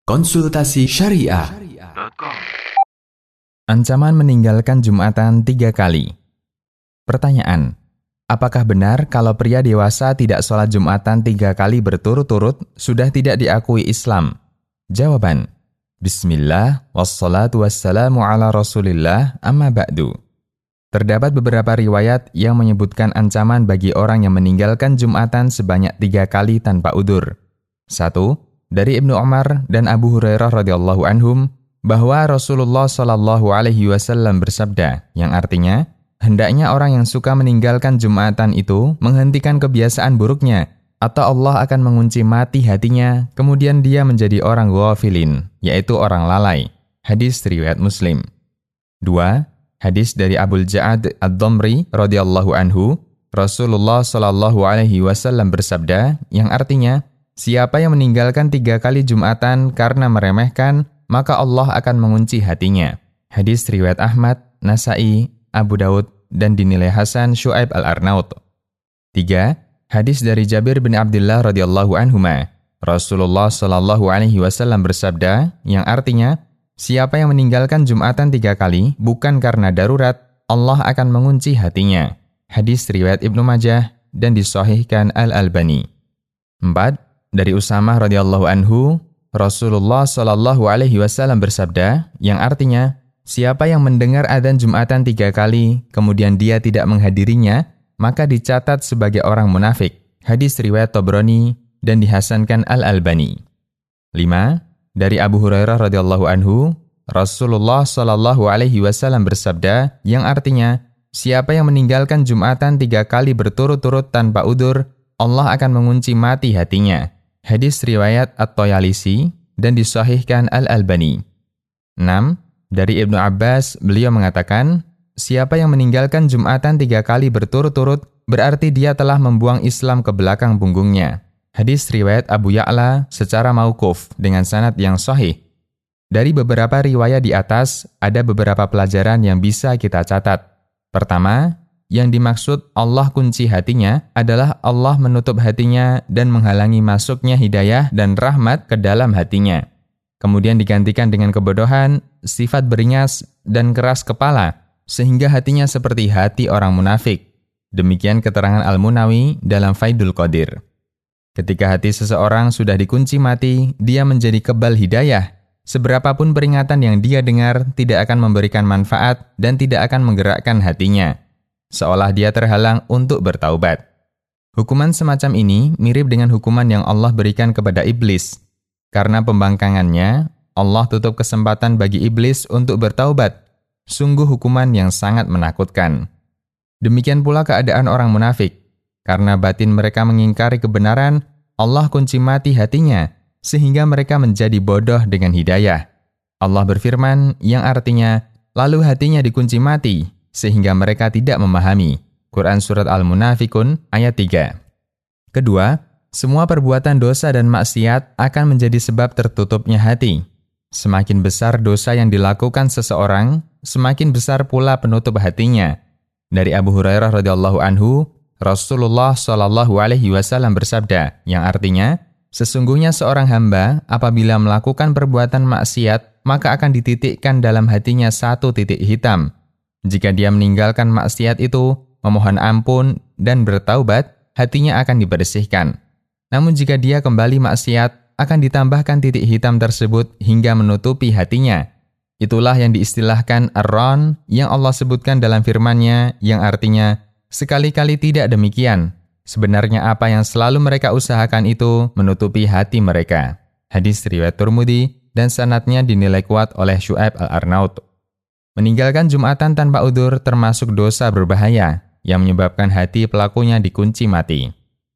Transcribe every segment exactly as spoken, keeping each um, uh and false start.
Konsultasi Syariah. Ancaman meninggalkan Jumatan tiga kali. Pertanyaan, apakah benar kalau pria dewasa tidak sholat Jumatan tiga kali berturut-turut sudah tidak diakui Islam? Jawaban, Bismillah, wassalatu wassalamu ala rasulillah, amma ba'du. Terdapat beberapa riwayat yang menyebutkan ancaman bagi orang yang meninggalkan Jumatan sebanyak tiga kali tanpa udzur. Satu, dari Ibnu Umar dan Abu Hurairah radhiyallahu anhum bahwa Rasulullah shallallahu alaihi wasallam bersabda, yang artinya, hendaknya orang yang suka meninggalkan Jumatan itu menghentikan kebiasaan buruknya, atau Allah akan mengunci mati hatinya, kemudian dia menjadi orang ghafilin, yaitu orang lalai. Hadis riwayat Muslim. Dua, hadis dari Abul Ja'ad Ad-Dhamri radhiyallahu anhu, Rasulullah shallallahu alaihi wasallam bersabda, yang artinya, siapa yang meninggalkan tiga kali Jumatan karena meremehkan, maka Allah akan mengunci hatinya. Hadis riwayat Ahmad, Nasai, Abu Daud, dan dinilai Hasan Syu'aib Al-Arnaut. Tiga, hadis dari Jabir bin Abdullah radhiyallahu anhuma. Rasulullah shallallahu alaihi wasallam bersabda, yang artinya, siapa yang meninggalkan Jumatan tiga kali bukan karena darurat, Allah akan mengunci hatinya. Hadis riwayat Ibnu Majah dan disahihkan Al-Albani. Empat, dari Usamah radhiyallahu anhu, Rasulullah shallallahu alaihi wasallam bersabda, yang artinya, siapa yang mendengar adzan Jumatan tiga kali, kemudian dia tidak menghadirinya, maka dicatat sebagai orang munafik. Hadis riwayat Tabrani dan dihasankan Al-Albani. Lima, dari Abu Hurairah radhiyallahu anhu, Rasulullah shallallahu alaihi wasallam bersabda, yang artinya, siapa yang meninggalkan Jumatan tiga kali berturut-turut tanpa udzur, Allah akan mengunci mati hatinya. Hadis riwayat At-Toyalisi dan disahihkan Al-Albani. Enam, dari Ibnu Abbas, beliau mengatakan, siapa yang meninggalkan Jumatan tiga kali berturut-turut, berarti dia telah membuang Islam ke belakang punggungnya. Hadis riwayat Abu Ya'la secara mauquf dengan sanad yang sahih. Dari beberapa riwayat di atas, ada beberapa pelajaran yang bisa kita catat. Pertama, yang dimaksud Allah kunci hatinya adalah Allah menutup hatinya dan menghalangi masuknya hidayah dan rahmat ke dalam hatinya. Kemudian digantikan dengan kebodohan, sifat beringas, dan keras kepala, sehingga hatinya seperti hati orang munafik. Demikian keterangan Al-Munawi dalam Faidul Qadir. Ketika hati seseorang sudah dikunci mati, dia menjadi kebal hidayah. Seberapapun peringatan yang dia dengar tidak akan memberikan manfaat dan tidak akan menggerakkan hatinya, seolah dia terhalang untuk bertaubat. Hukuman semacam ini mirip dengan hukuman yang Allah berikan kepada iblis. Karena pembangkangannya, Allah tutup kesempatan bagi iblis untuk bertaubat. Sungguh hukuman yang sangat menakutkan. Demikian pula keadaan orang munafik. Karena batin mereka mengingkari kebenaran, Allah kunci mati hatinya, sehingga mereka menjadi bodoh dengan hidayah. Allah berfirman yang artinya, lalu hatinya dikunci mati, sehingga mereka tidak memahami. Quran Surat Al-Munafikun ayat tiga. Kedua, semua perbuatan dosa dan maksiat akan menjadi sebab tertutupnya hati. Semakin besar dosa yang dilakukan seseorang, semakin besar pula penutup hatinya. Dari Abu Hurairah radhiyallahu anhu, Rasulullah shallallahu alaihi wasallam bersabda, yang artinya, sesungguhnya seorang hamba apabila melakukan perbuatan maksiat, maka akan dititikkan dalam hatinya satu titik hitam. Jika dia meninggalkan maksiat itu, memohon ampun, dan bertaubat, hatinya akan dibersihkan. Namun jika dia kembali maksiat, akan ditambahkan titik hitam tersebut hingga menutupi hatinya. Itulah yang diistilahkan ar-ran yang Allah sebutkan dalam firman-Nya, yang artinya, sekali-kali tidak demikian. Sebenarnya apa yang selalu mereka usahakan itu menutupi hati mereka. Hadis riwayat Tirmidzi dan sanadnya dinilai kuat oleh Syu'aib Al-Arnaut. Meninggalkan Jumatan tanpa udzur termasuk dosa berbahaya yang menyebabkan hati pelakunya dikunci mati.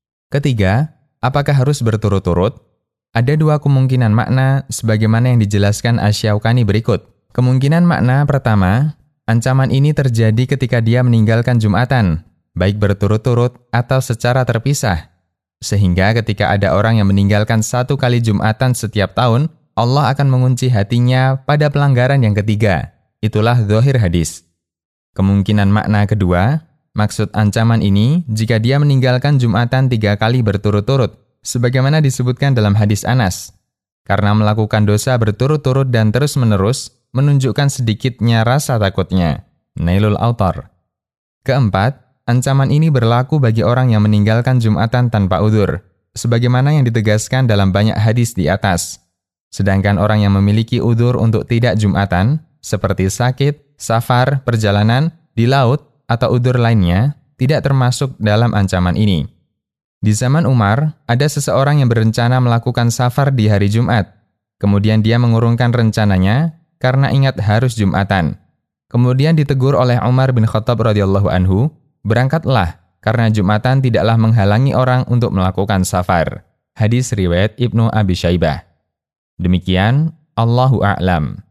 Ketiga, apakah harus berturut-turut? Ada dua kemungkinan makna sebagaimana yang dijelaskan Asy-Syaukani berikut. Kemungkinan makna pertama, ancaman ini terjadi ketika dia meninggalkan Jumatan, baik berturut-turut atau secara terpisah. Sehingga ketika ada orang yang meninggalkan satu kali Jumatan setiap tahun, Allah akan mengunci hatinya pada pelanggaran yang ketiga. Itulah zahir hadis. Kemungkinan makna kedua, maksud ancaman ini jika dia meninggalkan Jumatan tiga kali berturut-turut, sebagaimana disebutkan dalam hadis Anas. karena melakukan dosa berturut-turut dan terus-menerus menunjukkan sedikitnya rasa takutnya. Nailul Autar. Keempat, ancaman ini berlaku bagi orang yang meninggalkan Jumatan tanpa udzur, sebagaimana yang ditegaskan dalam banyak hadis di atas. Sedangkan orang yang memiliki udzur untuk tidak Jumatan, seperti sakit, safar, perjalanan, di laut, atau udzur lainnya, tidak termasuk dalam ancaman ini. Di zaman Umar, ada seseorang yang berencana melakukan safar di hari Jumat. Kemudian dia mengurungkan rencananya karena ingat harus Jumatan. Kemudian ditegur oleh Umar bin Khattab radhiyallahu anhu, berangkatlah karena Jumatan tidaklah menghalangi orang untuk melakukan safar. Hadis riwayat Ibnu Abi Syaibah. Demikian, Allahu a'lam.